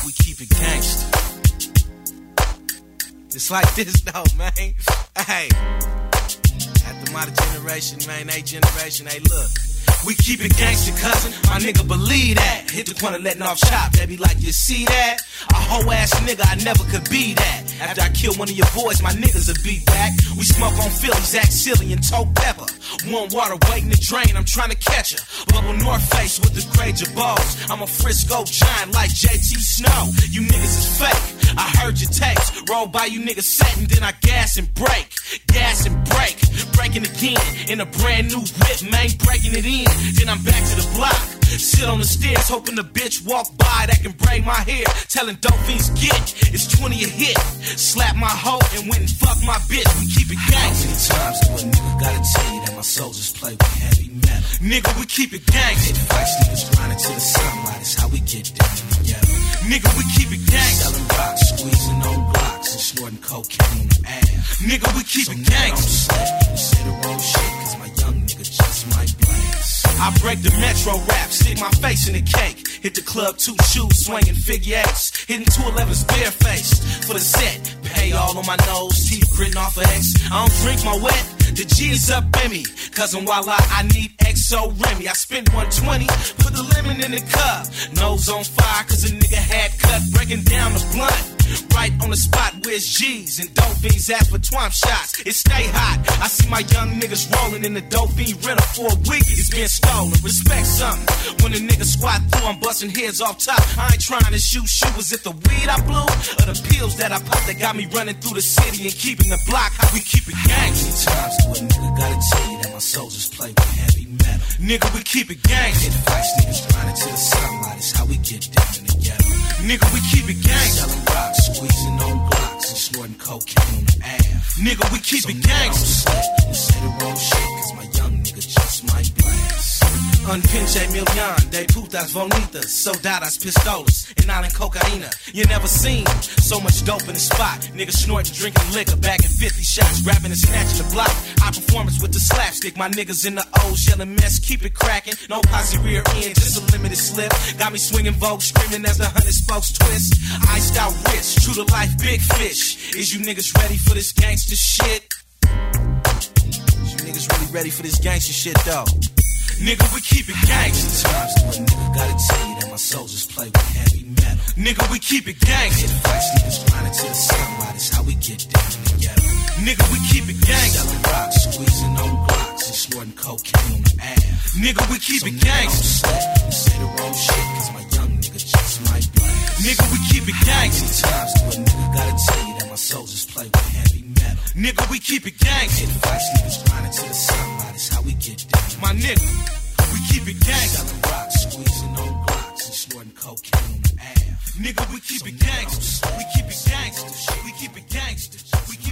we keep it gangsta. It's like this though, man. Hey, after my generation, man, they generation, hey, look. We keep it gangsta, cousin. My nigga believe that. Hit the corner letting off shot, baby, like you see that? A hoe ass nigga, I never could be that. After I kill one of your boys, my niggas will be back. We smoke on Phillies, act silly and toe pepper. One water waiting to drain, I'm trying to catch her. Bubble North Face with the gray Jabos. I'm a Frisco giant like JT Snow. You niggas is fake. I heard your tapes. Roll by you niggas setting, then I gas and break. Gas and break. Breaking again in a brand new whip, man, breaking it in. Then I'm back to the block. Sit on the stairs, hoping the bitch walk by that can braid my hair. Telling dope fiends get it's 20 a hit. Slap my hoe and went and fuck my bitch. We keep it gangsta. How many times do a nigga gotta tell you that my soldiers play with heavy metal? Nigga, we keep it gangsta. Hit fights, niggas grinding to the sunlight. It's how we get down in the ghetto. Nigga, we keep it gangsta. Selling rocks, squeezing on blocks, and snorting cocaine on the ass. Nigga, we keep it gangsta. You say the wrong shit, cause my young nigga just might blast. I break the metro rap, stick my face in the cake. Hit the club, 2 shoes, swinging figure eights. Hitting 211's barefaced for the set. Pay all on my nose, teeth gritting off of X. I don't drink my wet, the G's up in me. Cousin Walla, I need XO Remy. I spent 120, put the lemon in the cup. Nose on fire, cause a nigga had cut. Breaking down the blunt. Right on the spot, where's G's and dope fiends ask for twomp shots. It stay hot. I see my young niggas rolling in the dope fiend rental for a week. It's been stolen. Respect something. When a nigga squat through, I'm busting heads off top. I ain't trying to shoot. Was it the weed I blew or the pills that I popped that got me running through the city and keeping the block? How we keep it gangsta. How many times do a nigga gotta tell you that my soldiers play with heavy metal? Nigga, we keep it gangsta. Hit fights, niggas grinding to the sunlight. It's how we get down in the ghetto. Nigga, we keep it gangsta. Selling rocks, squeezing on blocks, and snorting cocaine on the ass. Nigga, we keep it gangsta. You say the wrong shit, cause my young nigga just might blast. Unpinche million de putas bonitas, soldadas pistolas, and all in cocaína. You never seen so much dope in the spot. Niggas snorting, drinking liquor, bagging 50 shots, grabbing and snatching the block. High performance with the slapstick. My niggas in the O's yelling mess, keep it cracking. No posse rear end, just a limited slip. Got me swinging Vogue, screaming as the 100 spokes twist. Iced out rich, true to life, big fish. Is you niggas ready for this gangster shit? Is you niggas really ready for this gangster shit though? Nigga, we keep it gangsta. How many times do a nigga gotta tell you that my soldiers play with heavy metal? Nigga, we keep it gangsta. Hit fights, niggas grinding to the sunlight. It's how we get down in the ghetto. Nigga, we keep it gangsta. Selling rocks, squeezing on blocks, and snorting cocaine on the ass. Nigga, we keep it gangsta. You say the wrong shit, cause my young nigga just might blast. Nigga, we keep it gangsta. How many times do a nigga gotta tell you that my soldiers play with heavy metal? Nigga, we keep it gangsta. Hit fights, niggas grinding to the sunlight. It's how we get down. My nigga, we keep it gangsta. Selling rocks, squeezing on blocks, and snorting cocaine on the ass. Nigga, we keep it gangsta. We keep it gangsta. We keep it gangsta.